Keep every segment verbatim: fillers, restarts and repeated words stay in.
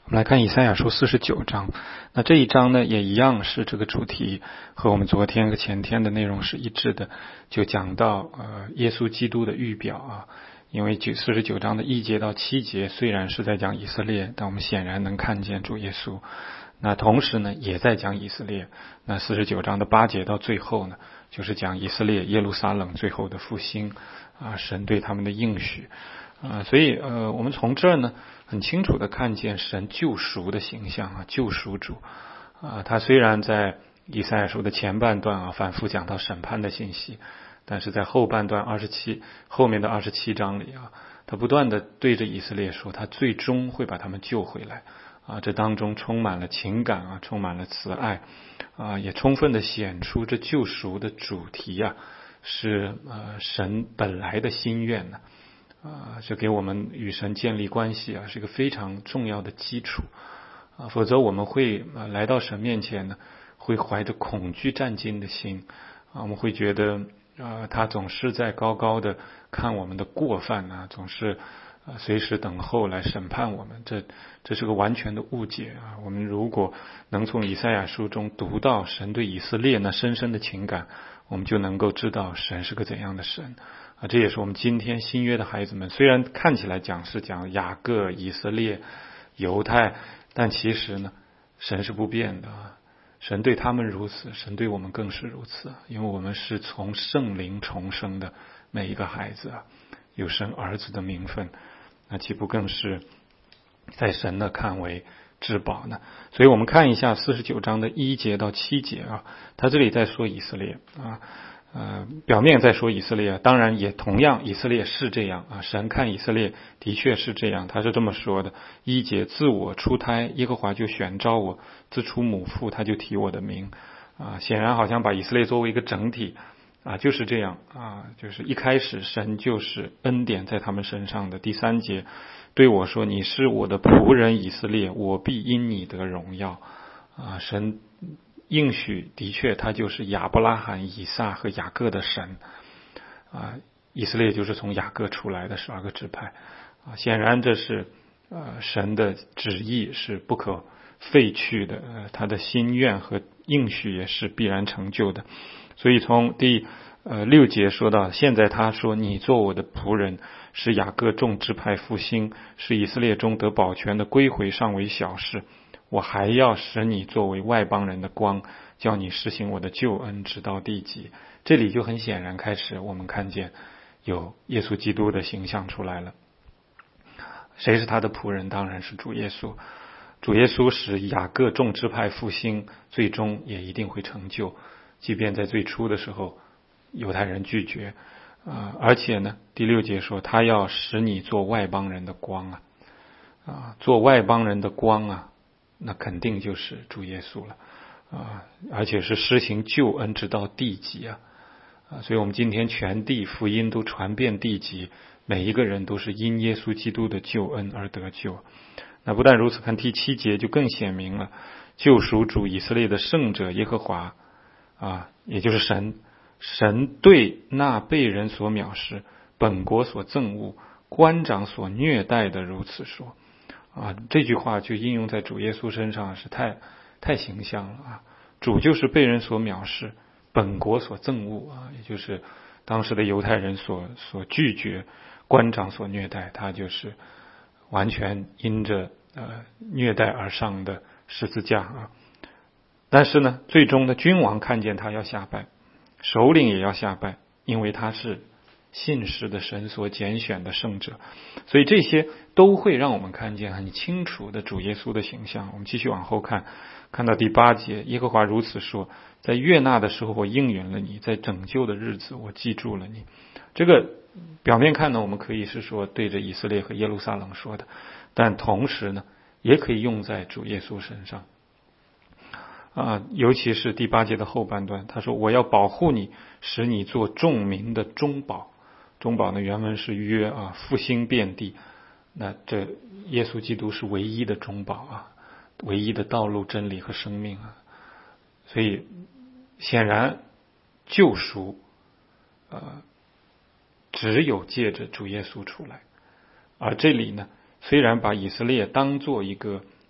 我们来看以赛亚书四十九章，那这一章呢也一样是这个主题和我们昨天和前天的内容是一致的，就讲到呃耶稣基督的预表啊。因为四十九章的一节到七节虽然是在讲以色列，但我们显然能看见主耶稣。那同时呢也在讲以色列。那四十九章的八节到最后呢，就是讲以色列耶路撒冷最后的复兴啊，神对他们的应许啊。所以呃我们从这儿呢很清楚的看见神救赎的形象啊，救赎主啊。他虽然在以赛亚书的前半段啊反复讲到审判的信息，但是在后半段二十七后面的二十七章里啊，他不断的对着以色列说，他最终会把他们救回来啊。这当中充满了情感啊，充满了慈爱啊，也充分的显出这救赎的主题啊是呃神本来的心愿呢啊，这给我们与神建立关系啊是一个非常重要的基础啊。否则我们会啊来到神面前呢，会怀着恐惧战惊的心啊，我们会觉得啊他总是在高高的看我们的过犯啊，总是啊随时等候来审判我们，这这是个完全的误解啊。我们如果能从以赛亚书中读到神对以色列那深深的情感，我们就能够知道神是个怎样的神啊。这也是我们今天新约的孩子们，虽然看起来讲是讲雅各、以色列、犹太，但其实呢神是不变的啊。神对他们如此，神对我们更是如此，因为我们是从圣灵重生的每一个孩子啊，有神儿子的名分，那岂不更是在神的看为至宝呢？所以我们看一下四十九章的一节到七节啊，他这里在说以色列啊，呃，表面在说以色列，当然也同样以色列是这样啊，神看以色列的确是这样，他是这么说的：一节，自我出胎，耶和华就选召我，自出母腹，他就提我的名啊。显然好像把以色列作为一个整体啊，就是这样啊，就是一开始神就是恩典在他们身上的。第三节，对我说，你是我的仆人以色列，我必因你得荣耀啊。神应许的确他就是亚伯拉罕、以撒和雅各的神啊，以色列就是从雅各出来的十二个支派啊。显然这是呃神的旨意是不可废去的，呃他的心愿和应许也是必然成就的。所以从第呃六节说到，现在他说，你做我的仆人，使雅各众支派复兴，使以色列中得保全的归回尚为小事，我还要使你作为外邦人的光，叫你实行我的救恩直到地极。这里就很显然开始我们看见有耶稣基督的形象出来了。谁是他的仆人？当然是主耶稣。主耶稣使雅各众支派复兴，最终也一定会成就，即便在最初的时候犹太人拒绝啊、呃，而且呢第六节说他要使你做外邦人的光啊啊，做外邦人的光啊，那肯定就是主耶稣了啊，而且是施行救恩直到地极啊啊，所以我们今天全地福音都传遍地极，每一个人都是因耶稣基督的救恩而得救。那不但如此，看第七节就更显明了，救赎主以色列的圣者耶和华啊，也就是神，神对那被人所藐视、本国所憎恶、官长所虐待的如此说啊。这句话就应用在主耶稣身上是太太形象了啊。主就是被人所藐视、本国所憎恶啊，也就是当时的犹太人所所拒绝，官长所虐待，他就是完全因着呃虐待而上的十字架啊。但是呢，最终的君王看见他要下拜，首领也要下拜，因为他是信实的神所拣选的圣者。所以这些都会让我们看见很清楚的主耶稣的形象。我们继续往后看，看到第八节，耶和华如此说，在悦纳的时候我应允了你，在拯救的日子我记住了你。这个表面看呢，我们可以是说对着以色列和耶路撒冷说的，但同时呢也可以用在主耶稣身上啊，尤其是第八节的后半段，他说我要保护你，使你做众民的中保。中保呢原文是约啊，复兴遍地。那这耶稣基督是唯一的中保啊，唯一的道路、真理和生命啊。所以显然救赎呃只有借着主耶稣出来。而这里呢，虽然把以色列当做一个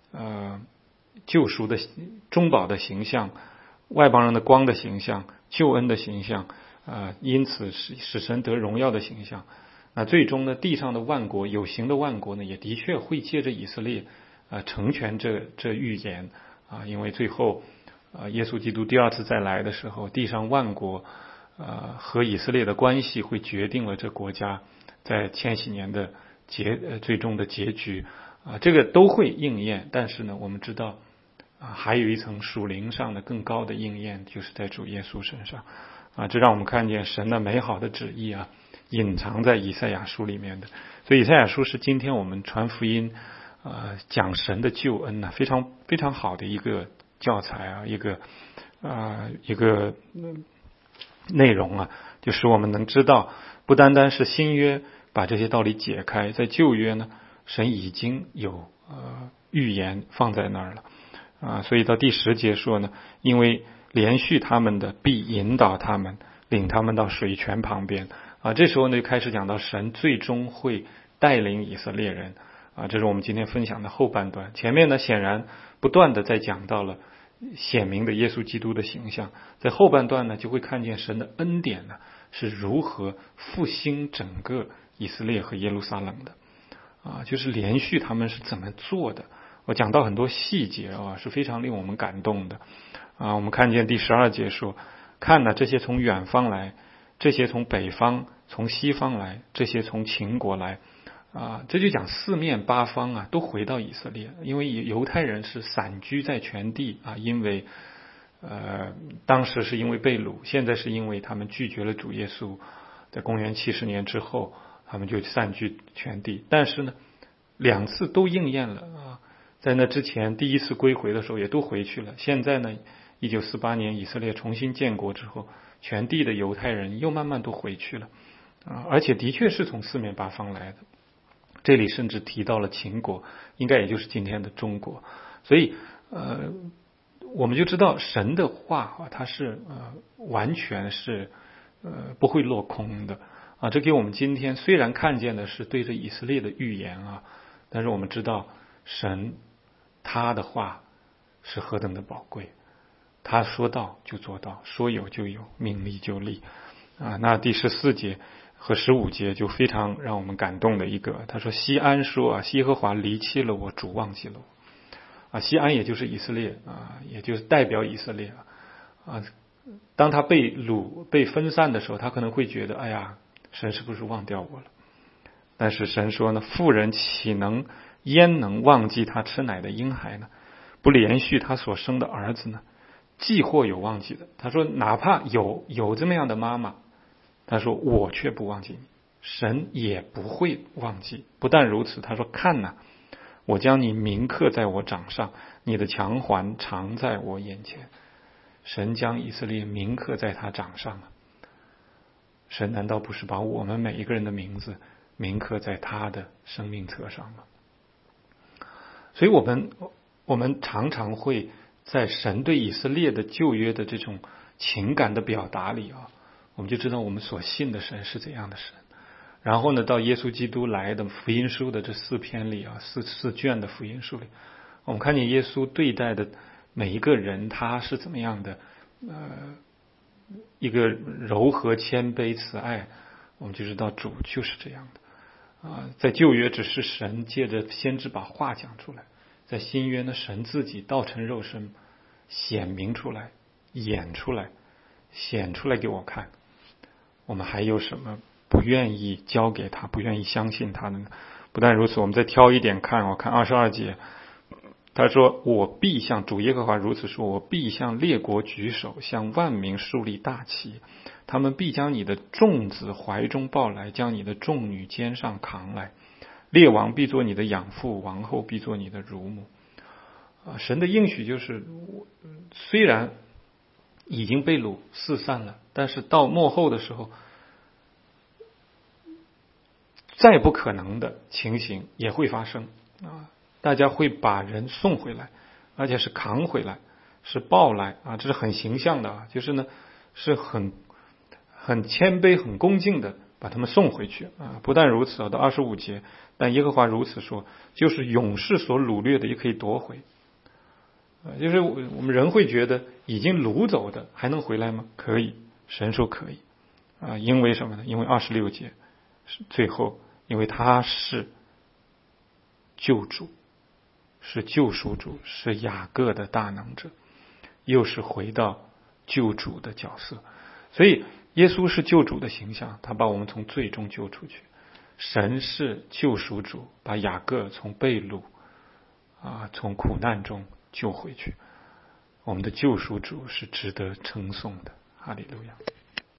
呃救赎的中保的形象，外邦人的光的形象，救恩的形象，呃，因此使使神得荣耀的形象。那最终呢，地上的万国，有形的万国呢，也的确会借着以色列，呃，成全这这预言啊，因为最后，呃，耶稣基督第二次再来的时候，地上万国，呃，和以色列的关系会决定了这国家在千禧年的结呃最终的结局啊，这个都会应验。但是呢，我们知道啊，还有一层属灵上的更高的应验，就是在主耶稣身上啊，这让我们看见神的美好的旨意啊。隐藏在以赛亚书里面的，所以以赛亚书是今天我们传福音，呃，讲神的救恩呢、啊，非常非常好的一个教材啊，一个啊、呃、一个、嗯、内容啊，就使我们能知道，不单单是新约把这些道理解开，在旧约呢，神已经有呃预言放在那儿了啊，所以到第十节说呢，因为连续他们的必引导他们，领他们到水泉旁边。啊，这时候呢就开始讲到神最终会带领以色列人啊，这是我们今天分享的后半段。前面呢显然不断的在讲到了显明的耶稣基督的形象，在后半段呢就会看见神的恩典呢是如何复兴整个以色列和耶路撒冷的啊，就是连续他们是怎么做的。我讲到很多细节啊，是非常令我们感动的啊。我们看见第十二节说，看了这些从远方来。这些从北方、从西方来，这些从秦国来，啊，这就讲四面八方啊，都回到以色列，因为犹太人是散居在全地啊，因为呃，当时是因为被掳，现在是因为他们拒绝了主耶稣，在公元七十年之后，他们就散居全地。但是呢，两次都应验了啊，在那之前第一次归回的时候也都回去了，现在呢，一九四八年以色列重新建国之后。全地的犹太人又慢慢都回去了啊，而且的确是从四面八方来的。这里甚至提到了秦国，应该也就是今天的中国。所以呃，我们就知道神的话啊，它是呃完全是呃不会落空的啊。这给我们今天虽然看见的是对着以色列的预言啊，但是我们知道神他的话是何等的宝贵。他说到就做到，说有就有，命立就立啊。那第十四节和十五节就非常让我们感动的一个，他说西安说啊，耶和华离弃了我，主忘记了我啊。西安也就是以色列啊，也就是代表以色列啊。当他被掳被分散的时候，他可能会觉得，哎呀，神是不是忘掉我了？但是神说呢，妇人岂能焉能忘记他吃奶的婴孩呢？不连续他所生的儿子呢？既或有忘记的，他说哪怕有有这么样的妈妈，他说我却不忘记你，神也不会忘记。不但如此，他说看哪，我将你铭刻在我掌上，你的强环常在我眼前。神将以色列铭刻在他掌上啊，神难道不是把我们每一个人的名字铭刻在他的生命册上吗？所以我们我们常常会在神对以色列的旧约的这种情感的表达里啊，我们就知道我们所信的神是怎样的神。然后呢，到耶稣基督来的福音书的这四篇里啊，四四卷的福音书里，我们看见耶稣对待的每一个人，他是怎么样的呃一个柔和谦卑慈爱，我们就知道主就是这样的啊。在旧约只是神借着先知把话讲出来，在新约呢，神自己道成肉身，显明出来，演出来，显出来给我看。我们还有什么不愿意交给他，不愿意相信他的呢？不但如此，我们再挑一点看，我看二十二节，他说：“我必向主耶和华如此说，我必向列国举手，向万民树立大旗。他们必将你的众子怀中抱来，将你的众女肩上扛来。列王必做你的养父，王后必做你的乳母。”啊，神的应许就是，虽然已经被掳四散了，但是到末后的时候，再不可能的情形也会发生啊！大家会把人送回来，而且是扛回来，是抱来啊！这是很形象的啊，就是呢，是很很谦卑、很恭敬的把他们送回去啊！不但如此啊，到二十五节，但耶和华如此说，就是勇士所掳掠的也可以夺回。啊，就是我们人会觉得已经掳走的还能回来吗？可以，神说可以啊！因为什么呢？因为二十六节是最后，因为他是救主，是救赎主，是雅各的大能者，又是回到救主的角色，所以耶稣是救主的形象，他把我们从罪中救出去。神是救赎主，把雅各从被掳啊，从苦难中救回去。我们的救赎主是值得称颂的，哈利路亚。